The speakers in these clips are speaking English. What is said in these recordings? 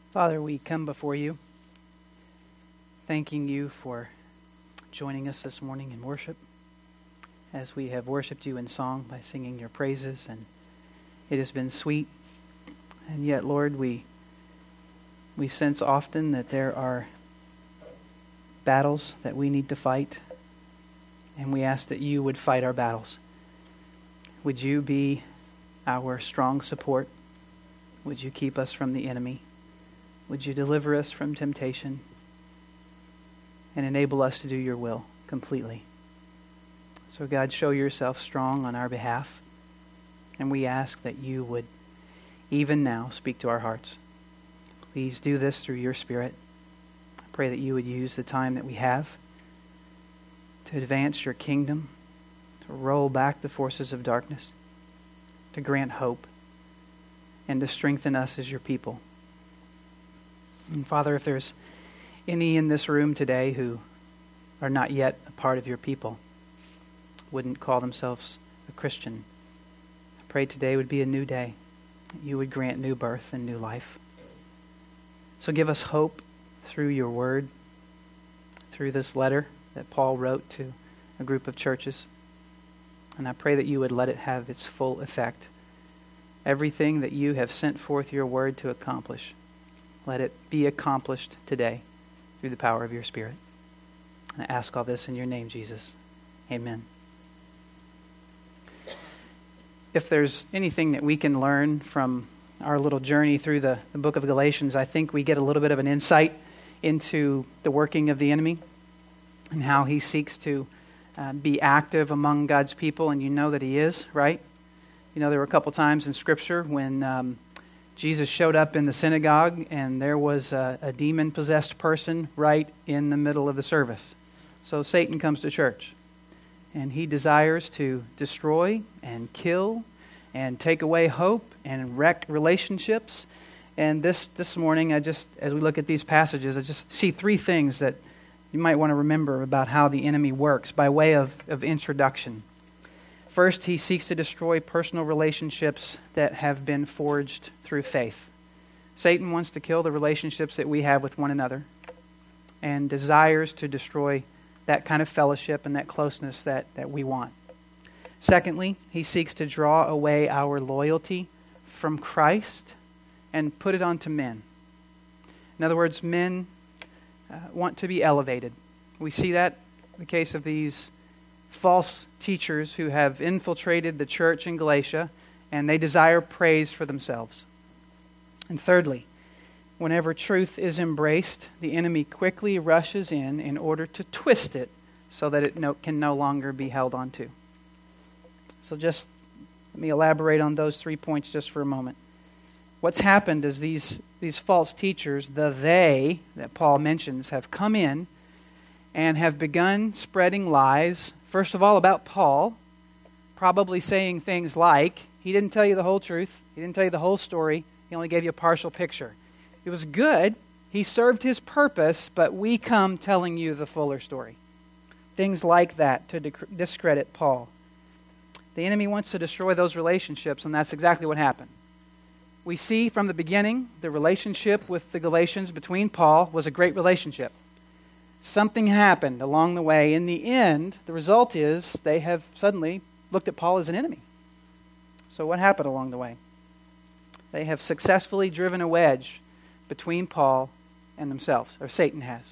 Father, we come before you, thanking you for joining us this morning in worship, as we have worshiped you in song by singing your praises, and it has been sweet. And yet, Lord, we sense often that there are battles that we need to fight, and we ask that you would fight our battles. Would you be our strong support? Would you keep us from the enemy? Would you deliver us from temptation and enable us to do your will completely? So God, show yourself strong on our behalf, and we ask that you would even now speak to our hearts. Please do this through your Spirit. I pray that you would use the time that we have to advance your kingdom, to roll back the forces of darkness, to grant hope, and to strengthen us as your people. And Father, if there's any in this room today who are not yet a part of your people, wouldn't call themselves a Christian, I pray today would be a new day. You would grant new birth and new life. So give us hope through your word, through this letter that Paul wrote to a group of churches. And I pray that you would let it have its full effect. Everything that you have sent forth your word to accomplish, let it be accomplished today through the power of your Spirit. And I ask all this in your name, Jesus. Amen. If there's anything that we can learn from our little journey through the book of Galatians, I think we get a little bit of an insight into the working of the enemy and how he seeks to be active among God's people, and you know that he is, right? You know, there were a couple times in Scripture when Jesus showed up in the synagogue and there was a demon-possessed person right in the middle of the service. So Satan comes to church, and he desires to destroy and kill and take away hope and wreck relationships. And this morning, as we look at these passages, I just see three things that you might want to remember about how the enemy works by way of introduction. First, he seeks to destroy personal relationships that have been forged through faith. Satan wants to kill the relationships that we have with one another and desires to destroy that kind of fellowship and that closeness that we want. Secondly, he seeks to draw away our loyalty from Christ and put it onto men. In other words, men want to be elevated. We see that in the case of these false teachers who have infiltrated the church in Galatia, and they desire praise for themselves. And thirdly, whenever truth is embraced, the enemy quickly rushes in order to twist it so that it can no longer be held onto. So just let me elaborate on those 3 points just for a moment. What's happened is these false teachers, the they that Paul mentions, have come in and have begun spreading lies, first of all about Paul, probably saying things like, he didn't tell you the whole truth, he didn't tell you the whole story, he only gave you a partial picture. It was good, he served his purpose, but we come telling you the fuller story. Things like that to discredit Paul. The enemy wants to destroy those relationships, and that's exactly what happened. We see from the beginning, the relationship with the Galatians between Paul was a great relationship. Something happened along the way. In the end, the result is they have suddenly looked at Paul as an enemy. So what happened along the way? They have successfully driven a wedge between Paul and themselves, or Satan has.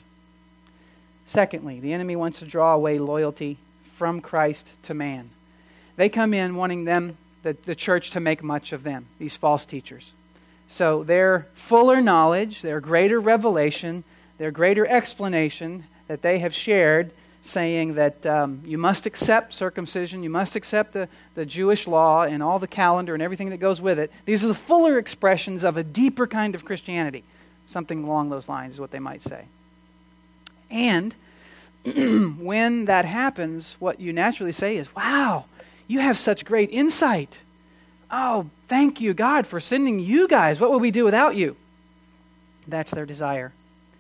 Secondly, the enemy wants to draw away loyalty from Christ to man. They come in wanting the church to make much of them, these false teachers. So their fuller knowledge, their greater revelation, their greater explanation that they have shared, saying that you must accept circumcision, you must accept the Jewish law and all the calendar and everything that goes with it. These are the fuller expressions of a deeper kind of Christianity. Something along those lines is what they might say. And when that happens, what you naturally say is, wow, you have such great insight. Oh, thank you, God, for sending you guys. What would we do without you? That's their desire.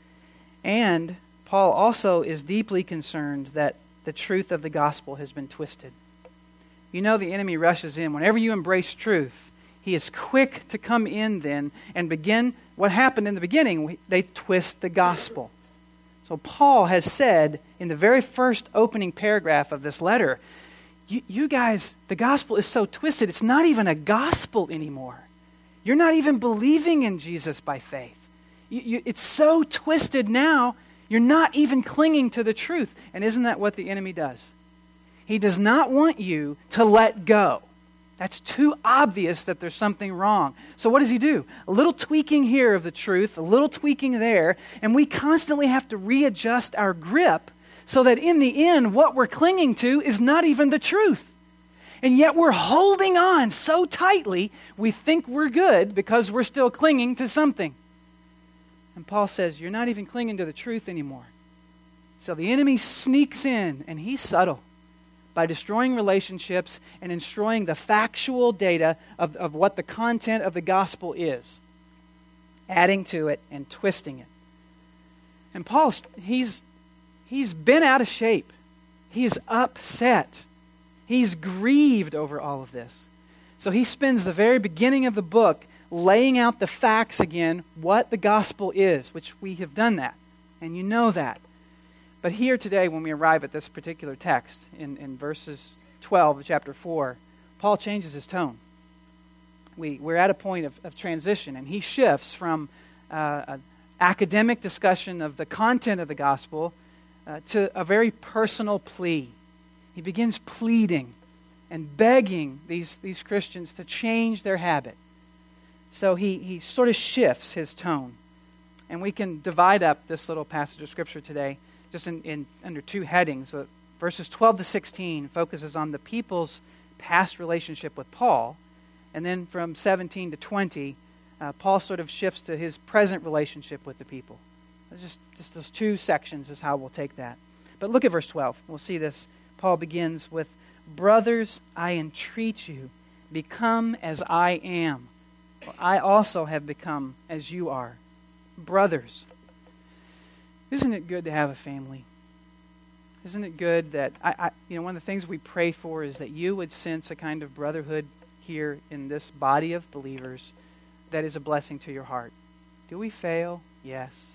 And Paul also is deeply concerned that the truth of the gospel has been twisted. You know the enemy rushes in. Whenever you embrace truth, He is quick to come in then and begin what happened in the beginning. They twist the gospel. So Paul has said in the very first opening paragraph of this letter, you guys, the gospel is so twisted, it's not even a gospel anymore. You're not even believing in Jesus by faith. It's so twisted now, you're not even clinging to the truth. And isn't that what the enemy does? He does not want you to let go. That's too obvious that there's something wrong. So what does he do? A little tweaking here of the truth, a little tweaking there, and we constantly have to readjust our grip so that in the end, what we're clinging to is not even the truth. And yet we're holding on so tightly, we think we're good because we're still clinging to something. And Paul says, you're not even clinging to the truth anymore. So the enemy sneaks in, and he's subtle, by destroying relationships and destroying the factual data of what the content of the gospel is, adding to it and twisting it. And Paul's, he's been out of shape. He's upset. He's grieved over all of this. So he spends the very beginning of the book laying out the facts again, what the gospel is, which we have done that, and you know that. But here today, when we arrive at this particular text, in verses 12 of chapter 4, Paul changes his tone. We're at a point of transition, and he shifts from an academic discussion of the content of the gospel to a very personal plea. He begins pleading and begging these Christians to change their habit. So he sort of shifts his tone. And we can divide up this little passage of Scripture today just in under two headings. So verses 12 to 16 focuses on the people's past relationship with Paul. And then from 17 to 20, Paul sort of shifts to his present relationship with the people. It's just those two sections is how we'll take that. But look at verse 12. We'll see this. Paul begins with, "Brothers, I entreat you, become as I am. For I also have become as you are." Brothers. Isn't it good to have a family? Isn't it good that, one of the things we pray for is that you would sense a kind of brotherhood here in this body of believers that is a blessing to your heart. Do we fail? Yes.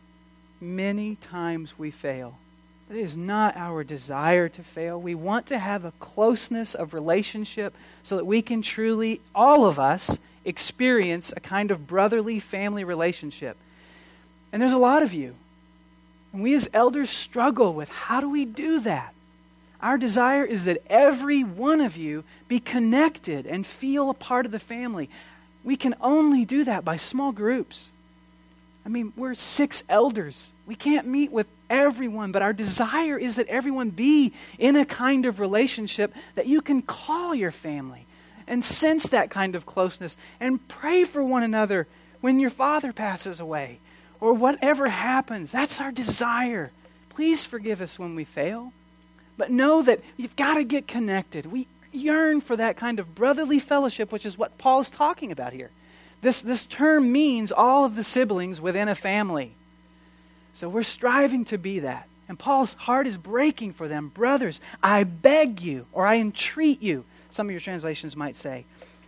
Many times we fail. But it is not our desire to fail. We want to have a closeness of relationship so that we can truly, all of us, experience a kind of brotherly family relationship. And there's a lot of you. And we as elders struggle with how do we do that? Our desire is that every one of you be connected and feel a part of the family. We can only do that by small groups. I mean, we're 6 elders. We can't meet with everyone, but our desire is that everyone be in a kind of relationship that you can call your family and sense that kind of closeness and pray for one another when your father passes away or whatever happens. That's our desire. Please forgive us when we fail. But know that you've got to get connected. We yearn for that kind of brotherly fellowship, which is what Paul is talking about here. This term means all of the siblings within a family. So we're striving to be that. And Paul's heart is breaking for them. Brothers, I beg you, or I entreat you, some of your translations might say,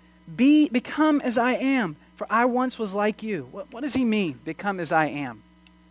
become as I am, for I once was like you. What does he mean, become as I am?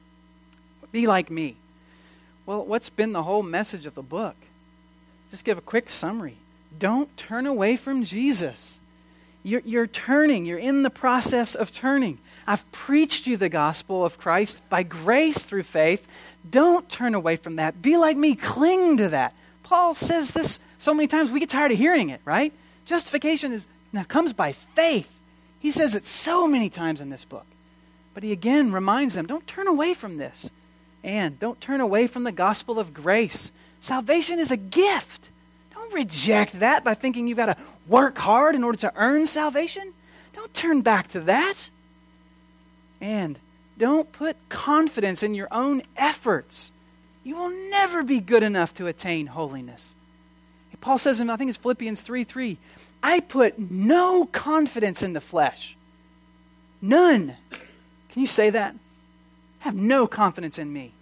Be like me. Well, what's been the whole message of the book? Just give a quick summary. Don't turn away from Jesus. You're turning. You're in the process of turning. I've preached you the gospel of Christ by grace through faith. Don't turn away from that. Be like me. Cling to that. Paul says this so many times we get tired of hearing it, right? Justification comes by faith. He says it so many times in this book. But he again reminds them, don't turn away from this. And don't turn away from the gospel of grace. Salvation is a gift. Don't reject that by thinking you've got to work hard in order to earn salvation. Don't turn back to that. And don't put confidence in your own efforts. You will never be good enough to attain holiness. Paul says in, I think it's Philippians 3:3, I put no confidence in the flesh. None. Can you say that? Have no confidence in me,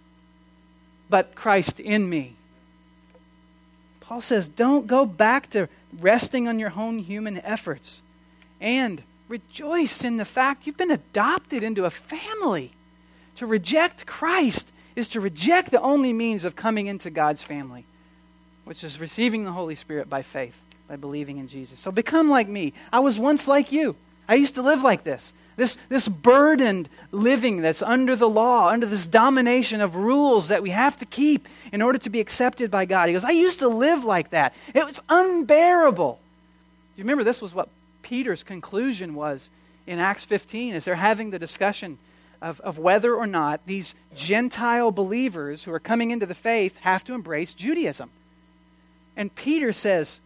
but Christ in me. Paul says, don't go back to resting on your own human efforts. And rejoice in the fact you've been adopted into a family. To reject Christ is to reject the only means of coming into God's family, which is receiving the Holy Spirit by faith, by believing in Jesus. So become like me. I was once like you. I used to live like this. This burdened living that's under the law, under this domination of rules that we have to keep in order to be accepted by God. He goes, I used to live like that. It was unbearable. You remember this was what Peter's conclusion was in Acts 15 as they're having the discussion of whether or not these Gentile believers who are coming into the faith have to embrace Judaism. And Peter says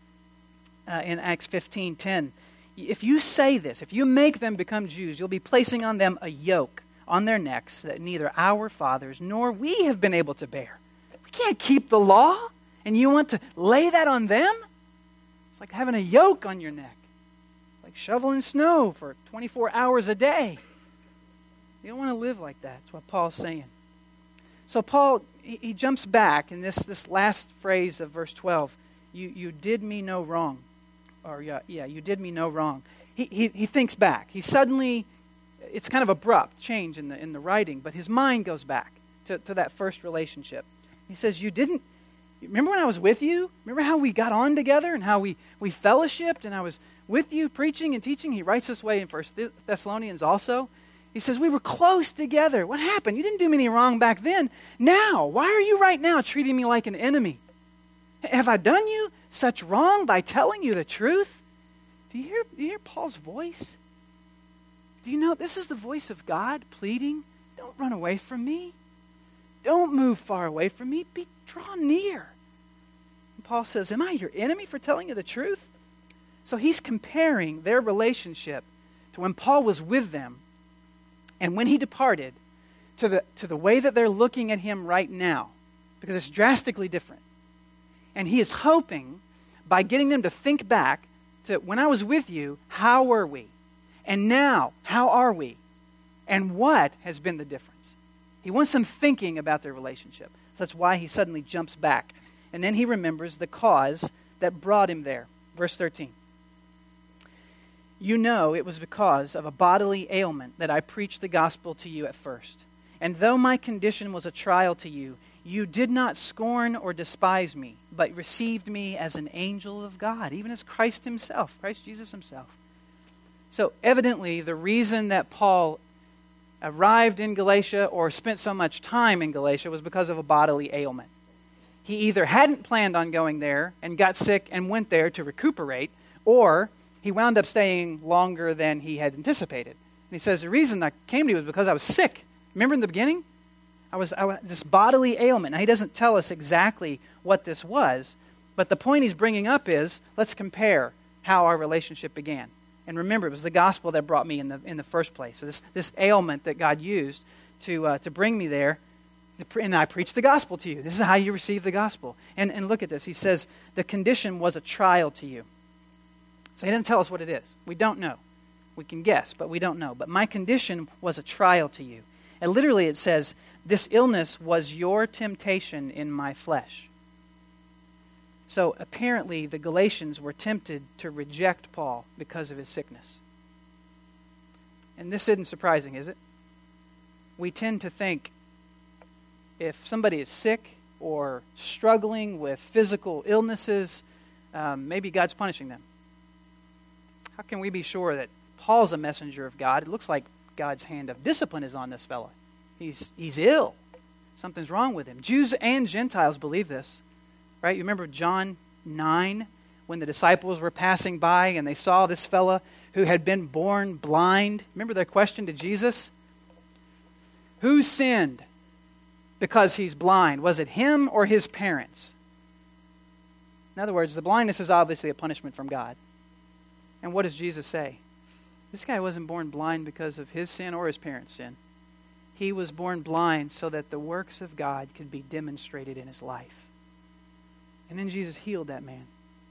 in Acts 15:10, if you say this, if you make them become Jews, you'll be placing on them a yoke on their necks that neither our fathers nor we have been able to bear. We can't keep the law, and you want to lay that on them? It's like having a yoke on your neck. Like shoveling snow for 24 hours a day. You don't want to live like that. That's what Paul's saying. So Paul, he jumps back in this last phrase of verse 12. You did me no wrong. Or you did me no wrong. He thinks back. He suddenly, it's kind of abrupt change in the writing, but his mind goes back to that first relationship. He says, remember when I was with you? Remember how we got on together and how we fellowshipped and I was with you preaching and teaching? He writes this way in 1 Thessalonians also. He says, we were close together. What happened? You didn't do me any wrong back then. Now, why are you right now treating me like an enemy? Have I done you such wrong by telling you the truth? Do you hear Paul's voice? Do you know this is the voice of God pleading? Don't run away from me. Don't move far away from me. Draw near. And Paul says, am I your enemy for telling you the truth? So he's comparing their relationship to when Paul was with them and when he departed to the way that they're looking at him right now, because it's drastically different. And he is hoping, by getting them to think back to when I was with you, how were we? And now, how are we? And what has been the difference? He wants them thinking about their relationship. So that's why he suddenly jumps back. And then he remembers the cause that brought him there. Verse 13. You know it was because of a bodily ailment that I preached the gospel to you at first. And though my condition was a trial to you, you did not scorn or despise me, but received me as an angel of God, even as Christ himself, Christ Jesus himself. So evidently, the reason that Paul arrived in Galatia or spent so much time in Galatia was because of a bodily ailment. He either hadn't planned on going there and got sick and went there to recuperate, or he wound up staying longer than he had anticipated. And he says, the reason I came to you was because I was sick. Remember in the beginning? I was this bodily ailment. Now, he doesn't tell us exactly what this was, but the point he's bringing up is, let's compare how our relationship began. And remember, it was the gospel that brought me in the first place. So this ailment that God used to bring me there, and I preached the gospel to you. This is how you receive the gospel. And look at this. He says, the condition was a trial to you. So he doesn't tell us what it is. We don't know. We can guess, but we don't know. But my condition was a trial to you. And literally it says, this illness was your temptation in my flesh. So apparently the Galatians were tempted to reject Paul because of his sickness. And this isn't surprising, is it? We tend to think if somebody is sick or struggling with physical illnesses, maybe God's punishing them. How can we be sure that Paul's a messenger of God? It looks like God's hand of discipline is on this fellow. He's ill. Something's wrong with him. Jews and Gentiles believe this, right? You remember John 9 when the disciples were passing by and they saw this fella who had been born blind. Remember their question to Jesus? Who sinned because he's blind? Was it him or his parents? In other words, the blindness is obviously a punishment from God. And what does Jesus say? This guy wasn't born blind because of his sin or his parents' sin. He was born blind so that the works of God could be demonstrated in his life. And then Jesus healed that man.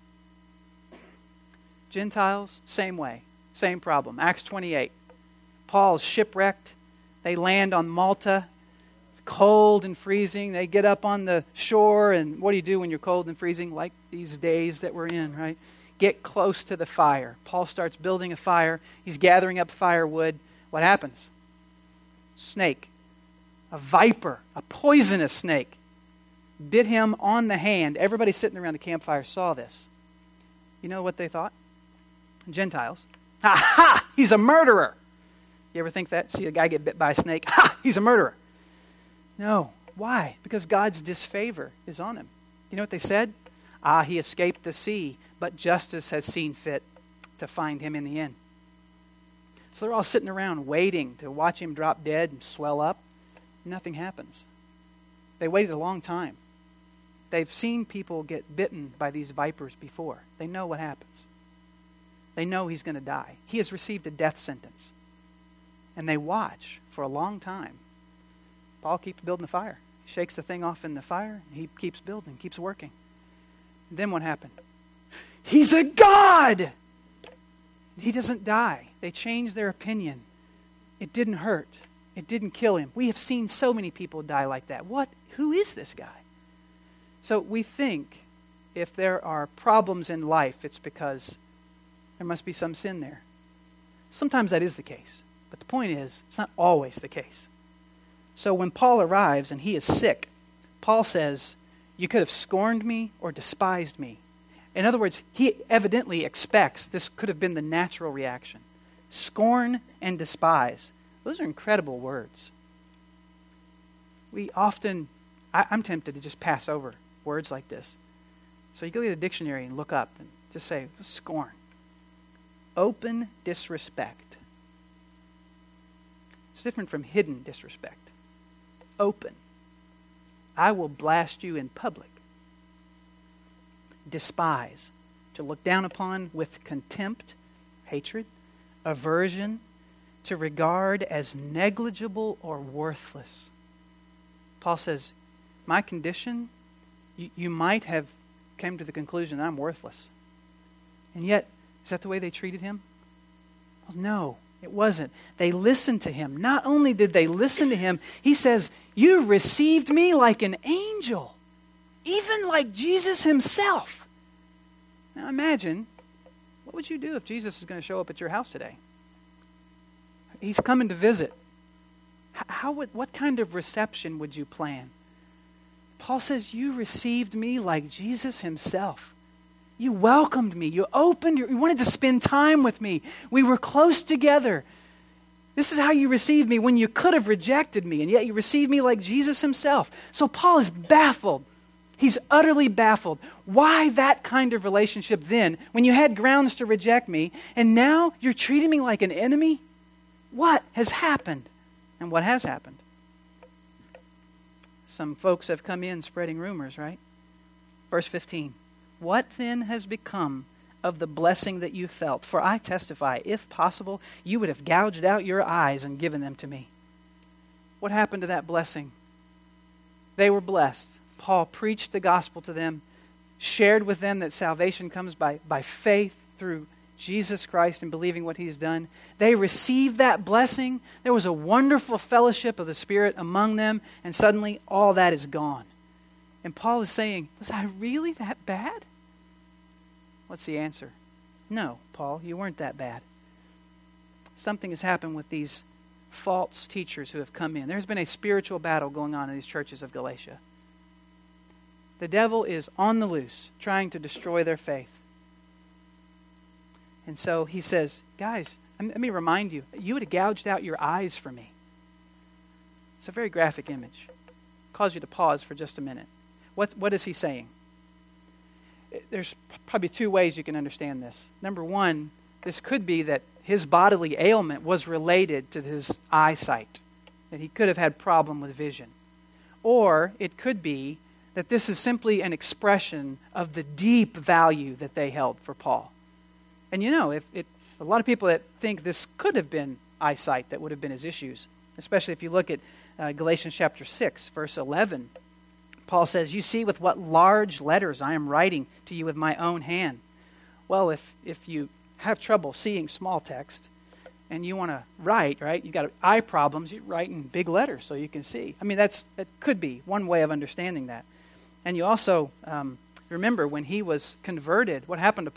Gentiles, same way, same problem. Acts 28. Paul's shipwrecked. They land on Malta. It's cold and freezing. They get up on the shore, and what do you do when you're cold and freezing? Like these days that we're in, right? get close to the fire. Paul starts building a fire. He's gathering up firewood. What happens? Snake, a viper, a poisonous snake, bit him on the hand. Everybody sitting around the campfire saw this. You know what they thought? Gentiles. Ha ha! He's a murderer. You ever think that? See a guy get bit by a snake? Ha! He's a murderer. No. Why? Because God's disfavor is on him. You know what they said? He escaped the sea, but justice has seen fit to find him in the end. So they're all sitting around waiting to watch him drop dead and swell up. Nothing happens. They waited a long time. They've seen people get bitten by these vipers before. They know what happens. They know he's going to die. He has received a death sentence. And they watch for a long time. Paul keeps building the fire. He shakes the thing off in the fire. And he keeps building, keeps working. And then what happened? He's a god! He doesn't die. They change their opinion. It didn't hurt. It didn't kill him. We have seen so many people die like that. Who is this guy? So we think if there are problems in life, it's because there must be some sin there. Sometimes that is the case. But the point is, it's not always the case. So when Paul arrives and he is sick, Paul says, you could have scorned me or despised me. In other words, he evidently expects this could have been the natural reaction. Scorn and despise. Those are incredible words. I'm tempted to just pass over words like this. So you go get a dictionary and look up and just say, scorn. Open disrespect. It's different from hidden disrespect. Open. I will blast you in public. Despise. To look down upon with contempt, hatred, aversion, to regard as negligible or worthless. Paul says, my condition, you might have come to the conclusion that I'm worthless. And yet, is that the way they treated him? No, it wasn't. They listened to him. Not only did they listen to him, he says, you received me like an angel, even like Jesus himself. Now imagine, what would you do if Jesus is going to show up at your house today? He's coming to visit. What kind of reception would you plan? Paul says, you received me like Jesus himself. You welcomed me. You you wanted to spend time with me. We were close together. This is how you received me when you could have rejected me, and yet you received me like Jesus himself. So Paul is baffled. He's utterly baffled. Why that kind of relationship then, when you had grounds to reject me, and now you're treating me like an enemy? What has happened? And what has happened? Some folks have come in spreading rumors, right? Verse 15. What then has become of the blessing that you felt? For I testify, if possible, you would have gouged out your eyes and given them to me. What happened to that blessing? They were blessed. Paul preached the gospel to them, shared with them that salvation comes by faith through Jesus Christ and believing what he's done. They received that blessing. There was a wonderful fellowship of the Spirit among them, and suddenly all that is gone. And Paul is saying, was I really that bad? What's the answer? No, Paul, you weren't that bad. Something has happened with these false teachers who have come in. There's been a spiritual battle going on in these churches of Galatia. The devil is on the loose, trying to destroy their faith. And so he says, guys, let me remind you, you would have gouged out your eyes for me. It's a very graphic image. Cause you to pause for just a minute. What is he saying? There's probably two ways you can understand this. Number one, this could be that his bodily ailment was related to his eyesight, that he could have had problem with vision. Or it could be that this is simply an expression of the deep value that they held for Paul. And you know, a lot of people that think this could have been eyesight that would have been his issues, especially if you look at Galatians chapter 6, verse 11. Paul says, you see with what large letters I am writing to you with my own hand. Well, if you have trouble seeing small text and you want to write, right, you got eye problems, you write in big letters so you can see. I mean, that could be one way of understanding that. And you also remember when he was converted, what happened to Paul?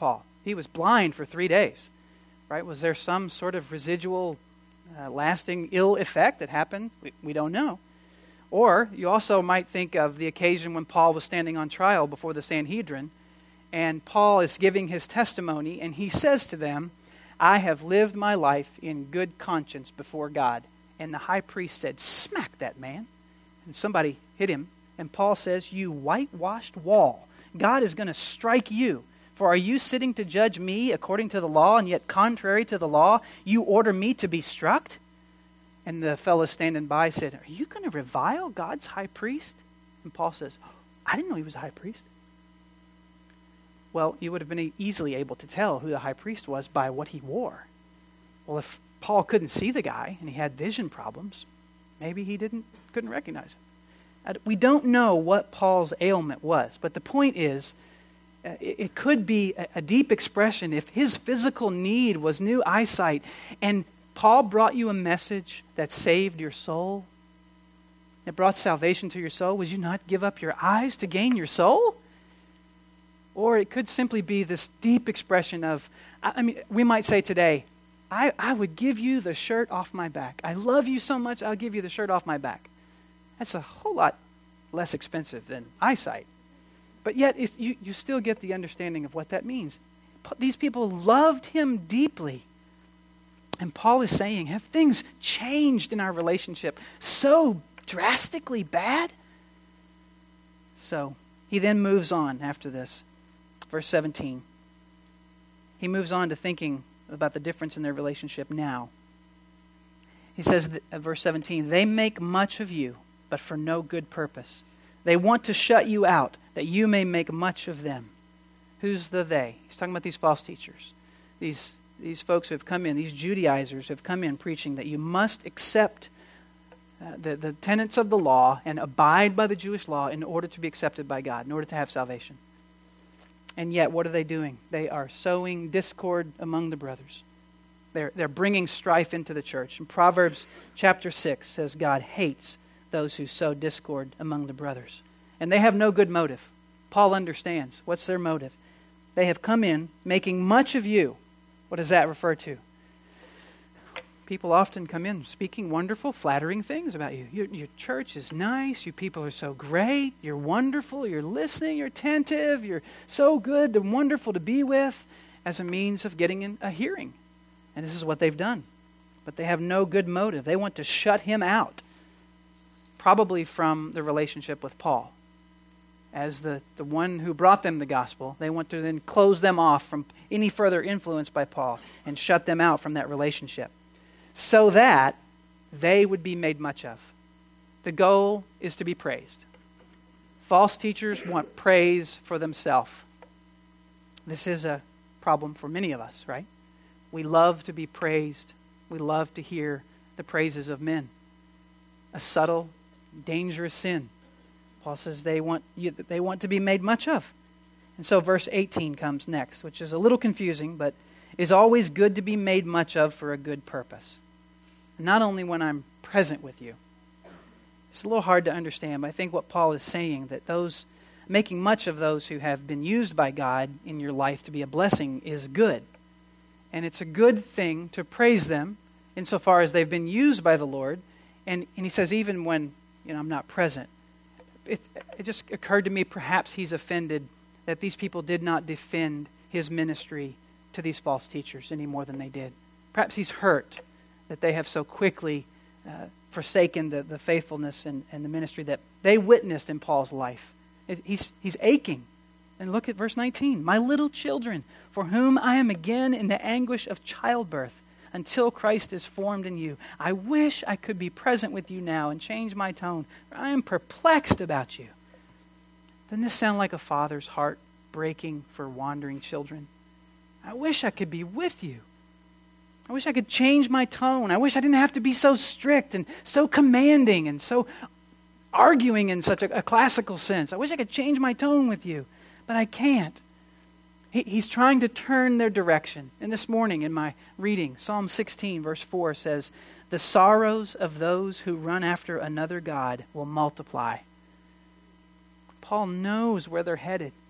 He was blind for 3 days, right? Was there some sort of residual, lasting ill effect that happened? We don't know. Or you also might think of the occasion when Paul was standing on trial before the Sanhedrin, and Paul is giving his testimony, and he says to them, I have lived my life in good conscience before God. And the high priest said, smack that man. And somebody hit him. And Paul says, you whitewashed wall, God is going to strike you. For are you sitting to judge me according to the law, and yet contrary to the law, you order me to be struck? And the fellow standing by said, are you going to revile God's high priest? And Paul says, I didn't know he was a high priest. Well, you would have been easily able to tell who the high priest was by what he wore. Well, if Paul couldn't see the guy and he had vision problems, maybe he couldn't recognize him. We don't know what Paul's ailment was, but the point is, it could be a deep expression if his physical need was new eyesight, and Paul brought you a message that saved your soul, that brought salvation to your soul. Would you not give up your eyes to gain your soul? Or it could simply be this deep expression of, we might say today, I would give you the shirt off my back. I love you so much, I'll give you the shirt off my back. That's a whole lot less expensive than eyesight. But yet, you still get the understanding of what that means. These people loved him deeply. And Paul is saying, have things changed in our relationship so drastically bad? So, he then moves on after this. Verse 17. He moves on to thinking about the difference in their relationship now. He says, verse 17, they make much of you, but for no good purpose. They want to shut you out, that you may make much of them. Who's the they? He's talking about these false teachers. These folks who have come in, these Judaizers have come in preaching that you must accept the tenets of the law and abide by the Jewish law in order to be accepted by God, in order to have salvation. And yet, what are they doing? They are sowing discord among the brothers. They're bringing strife into the church. And Proverbs chapter 6 says God hates those who sow discord among the brothers. And they have no good motive. Paul understands. What's their motive? They have come in making much of you. What does that refer to? People often come in speaking wonderful, flattering things about you. Your church is nice. You people are so great. You're wonderful. You're listening. You're attentive. You're so good and wonderful to be with, as a means of getting in a hearing. And this is what they've done. But they have no good motive. They want to shut him out, probably from the relationship with Paul. As the one who brought them the gospel, they want to then close them off from any further influence by Paul and shut them out from that relationship, so that they would be made much of. The goal is to be praised. False teachers want praise for themselves. This is a problem for many of us, right? We love to be praised. We love to hear the praises of men. A subtle, dangerous sin. Paul says they want to be made much of. And so verse 18 comes next, which is a little confusing, but is always good to be made much of for a good purpose. Not only when I'm present with you. It's a little hard to understand, but I think what Paul is saying, that those making much of those who have been used by God in your life to be a blessing is good. And it's a good thing to praise them insofar as they've been used by the Lord. And he says, even when I'm not present, it just occurred to me perhaps he's offended that these people did not defend his ministry to these false teachers any more than they did. Perhaps he's hurt that they have so quickly forsaken the faithfulness and the ministry that they witnessed in Paul's life. He's aching. And look at verse 19. My little children, for whom I am again in the anguish of childbirth, until Christ is formed in you. I wish I could be present with you now and change my tone, for I am perplexed about you. Doesn't this sound like a father's heart breaking for wandering children? I wish I could be with you. I wish I could change my tone. I wish I didn't have to be so strict and so commanding and so arguing in such a classical sense. I wish I could change my tone with you, but I can't. He's trying to turn their direction. And this morning in my reading, Psalm 16 verse 4 says, the sorrows of those who run after another God will multiply. Paul knows where they're headed.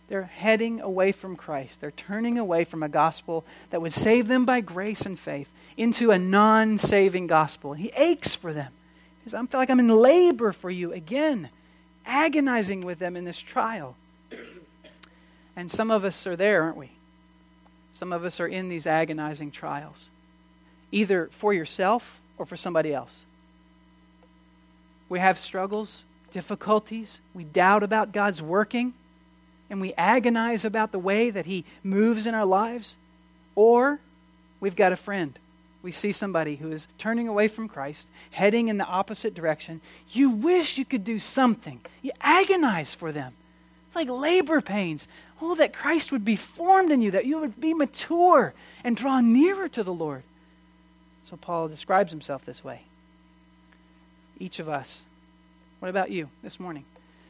They're heading away from Christ. They're turning away from a gospel that would save them by grace and faith into a non-saving gospel. He aches for them. He says, I feel like I'm in labor for you again, agonizing with them in this trial. And some of us are there, aren't we? Some of us are in these agonizing trials, either for yourself or for somebody else. We have struggles, difficulties. We doubt about God's working, and we agonize about the way that He moves in our lives. Or we've got a friend. We see somebody who is turning away from Christ, heading in the opposite direction. You wish you could do something. You agonize for them. It's like labor pains. Oh, that Christ would be formed in you, that you would be mature and draw nearer to the Lord. So Paul describes himself this way. Each of us. What about you this morning?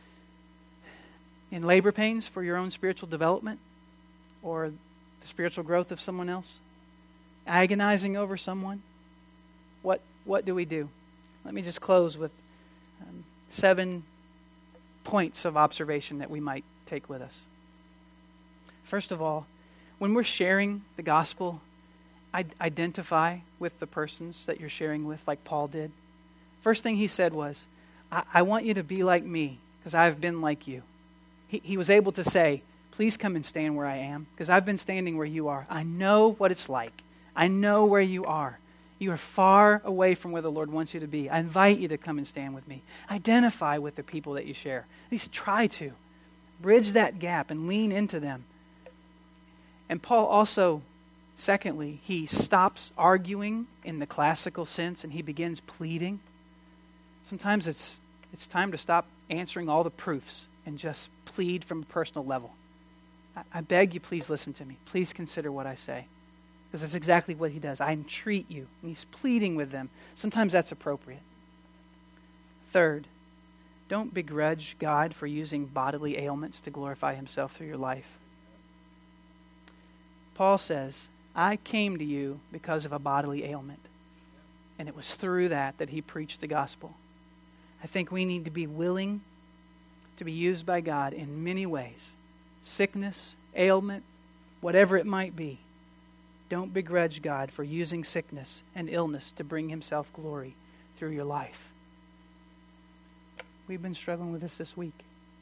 In labor pains for your own spiritual development or the spiritual growth of someone else? Agonizing over someone? What do we do? Let me just close with 7 points of observation that we might take with us. First of all, when we're sharing the gospel, identify with the persons that you're sharing with, like Paul did. First thing he said was, I want you to be like me, because I've been like you. He was able to say, please come and stand where I am, because I've been standing where you are. I know what it's like. I know where you are. You are far away from where the Lord wants you to be. I invite you to come and stand with me. Identify with the people that you share. At least try to. Bridge that gap and lean into them. And Paul also, secondly, he stops arguing in the classical sense and he begins pleading. Sometimes it's time to stop answering all the proofs and just plead from a personal level. I beg you, please listen to me. Please consider what I say. Because that's exactly what he does. I entreat you. And he's pleading with them. Sometimes that's appropriate. Third, don't begrudge God for using bodily ailments to glorify himself through your life. Paul says, I came to you because of a bodily ailment. And it was through that he preached the gospel. I think we need to be willing to be used by God in many ways. Sickness, ailment, whatever it might be. Don't begrudge God for using sickness and illness to bring himself glory through your life. We've been struggling with this week.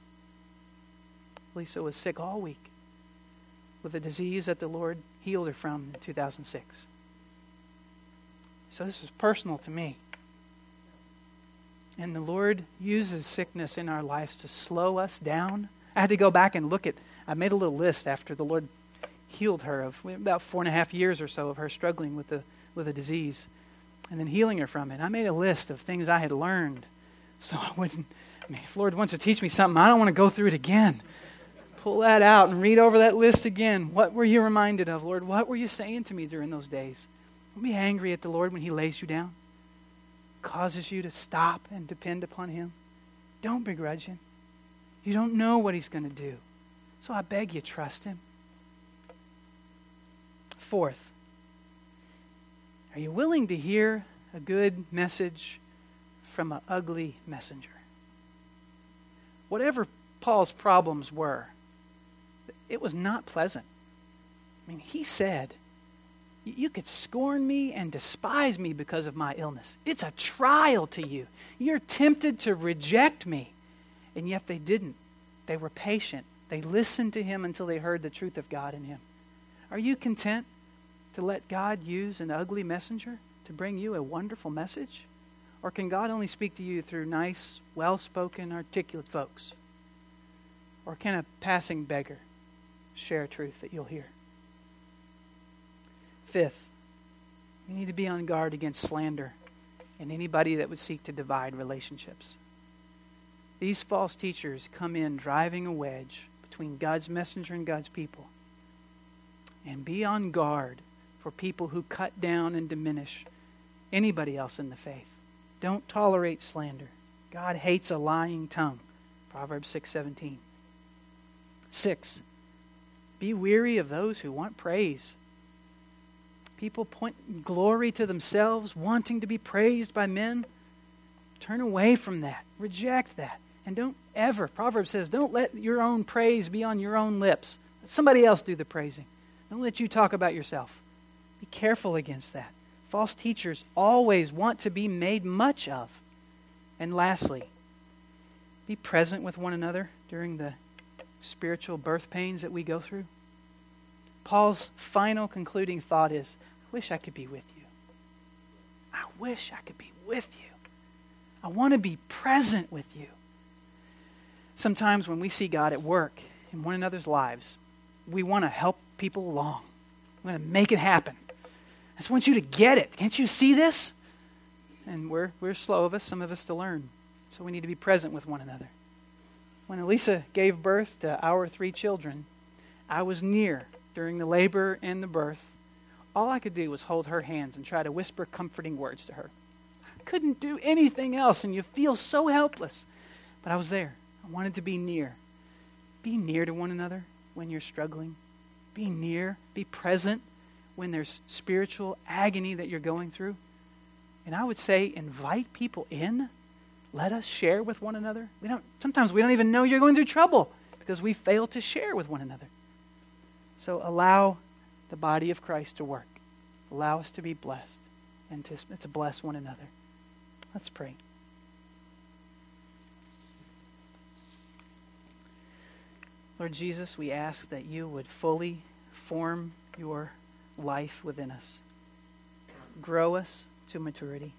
Lisa was sick all week with a disease that the Lord healed her from in 2006. So this is personal to me. And the Lord uses sickness in our lives to slow us down. I had to go back and I made a little list after the Lord healed her of about 4.5 years or so of her struggling with a disease and then healing her from it. I made a list of things I had learned so if the Lord wants to teach me something, I don't want to go through it again. Pull that out and read over that list again. What were you reminded of, Lord? What were you saying to me during those days? Don't be angry at the Lord when he lays you down, causes you to stop and depend upon him. Don't begrudge him. You don't know what he's going to do. So I beg you, trust him. Fourth, are you willing to hear a good message from an ugly messenger? Whatever Paul's problems were, it was not pleasant. I mean, he said, you could scorn me and despise me because of my illness. It's a trial to you. You're tempted to reject me. And yet they didn't. They were patient. They listened to him until they heard the truth of God in him. Are you content to let God use an ugly messenger to bring you a wonderful message? Or can God only speak to you through nice, well-spoken, articulate folks? Or can a passing beggar share a truth that you'll hear? Fifth, you need to be on guard against slander and anybody that would seek to divide relationships. These false teachers come in driving a wedge between God's messenger and God's people. And be on guard for people who cut down and diminish anybody else in the faith. Don't tolerate slander. God hates a lying tongue. Proverbs 6:17. 6, be weary of those who want praise. People point glory to themselves, wanting to be praised by men. Turn away from that. Reject that. And don't ever, Proverbs says, don't let your own praise be on your own lips. Let somebody else do the praising. Don't let you talk about yourself. Be careful against that. False teachers always want to be made much of. And lastly, be present with one another during the spiritual birth pains that we go through. Paul's final concluding thought is, I wish I could be with you. I wish I could be with you. I want to be present with you. Sometimes when we see God at work in one another's lives, we want to help people along. We want to make it happen. I just want you to get it. Can't you see this? And we're slow of us, some of us to learn. So we need to be present with one another. When Elisa gave birth to our 3 children, I was near during the labor and the birth. All I could do was hold her hands and try to whisper comforting words to her. I couldn't do anything else, and you feel so helpless. But I was there. I wanted to be near. Be near to one another when you're struggling. Be near. Be present when there's spiritual agony that you're going through. And I would say invite people in. Let us share with one another. Sometimes we don't even know you're going through trouble because we fail to share with one another. So allow the body of Christ to work. Allow us to be blessed and to bless one another. Let's pray. Lord Jesus, we ask that you would fully form your life within us. Grow us to maturity.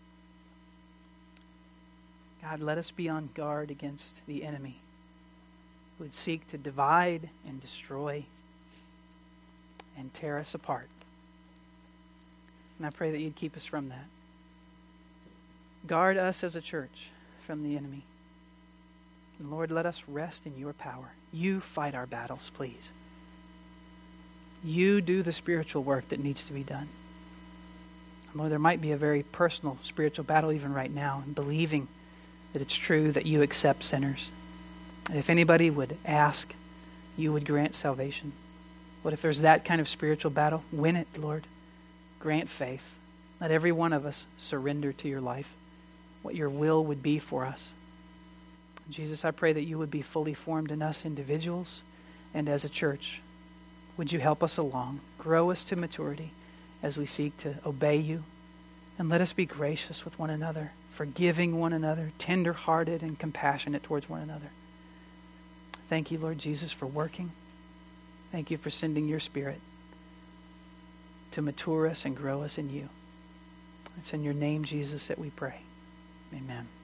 God, let us be on guard against the enemy who would seek to divide and destroy and tear us apart. And I pray that you'd keep us from that. Guard us as a church from the enemy. And Lord, let us rest in your power. You fight our battles, please. You do the spiritual work that needs to be done. And Lord, there might be a very personal spiritual battle even right now in believing that it's true that you accept sinners. And if anybody would ask, you would grant salvation. But if there's that kind of spiritual battle, win it, Lord. Grant faith. Let every one of us surrender to your life, what your will would be for us. Jesus, I pray that you would be fully formed in us individuals and as a church. Would you help us along? Grow us to maturity as we seek to obey you. And let us be gracious with one another, forgiving one another, tender-hearted and compassionate towards one another. Thank you, Lord Jesus, for working. Thank you for sending your Spirit to mature us and grow us in you. It's in your name, Jesus, that we pray. Amen.